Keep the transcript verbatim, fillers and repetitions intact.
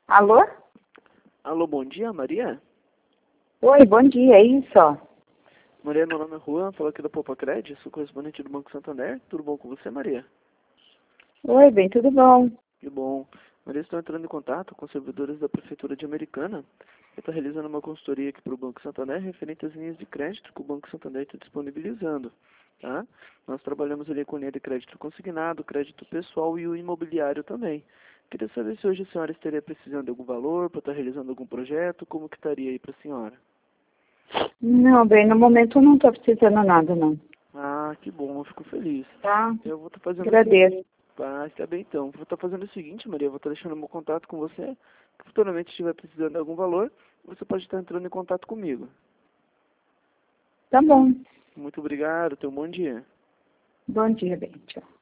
Alô? Alô, bom dia, Maria? Oi, bom dia, é isso? Maria, meu nome é Juan, falo aqui da Poupa Cred, sou correspondente do Banco Santander. Tudo bom com você, Maria? Oi, bem, tudo bom? Que bom. Maria, estou entrando em contato com servidores da Prefeitura de Americana. Eu estou realizando uma consultoria aqui para o Banco Santander referente às linhas de crédito que o Banco Santander está disponibilizando. Tá? Nós trabalhamos ali com linha de crédito consignado, crédito pessoal e o imobiliário também. Queria saber se hoje a senhora estaria precisando de algum valor para estar realizando algum projeto, como que estaria aí para a senhora? Não, bem, no momento eu não estou precisando nada, não. Ah, que bom, eu fico feliz. Tá? Eu vou estar fazendo o seguinte. Agradeço. Ah, está bem então. Vou estar fazendo o seguinte, Maria, vou estar deixando meu contato com você. Se futuramente estiver precisando de algum valor, você pode estar entrando em contato comigo. Tá bom. Muito obrigado, tenha um bom dia. Bom dia, bem, tchau.